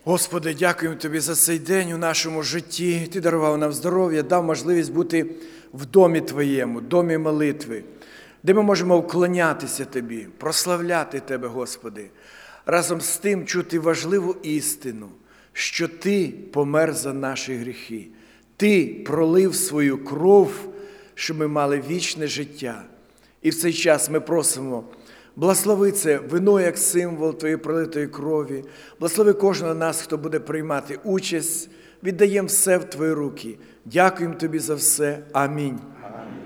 Господи, дякуємо Тобі за цей день у нашому житті. Ти дарував нам здоров'я, дав можливість бути в домі Твоєму, домі молитви, де ми можемо вклонятися Тобі, прославляти Тебе, Господи. Разом з тим чути важливу істину, що Ти помер за наші гріхи. Ти пролив свою кров, щоб ми мали вічне життя. І в цей час ми просимо, благослови це вино як символ Твоєї пролитої крові. Благослови кожного з нас, хто буде приймати участь. Віддаємо все в Твої руки. Дякуємо Тобі за все. Амінь.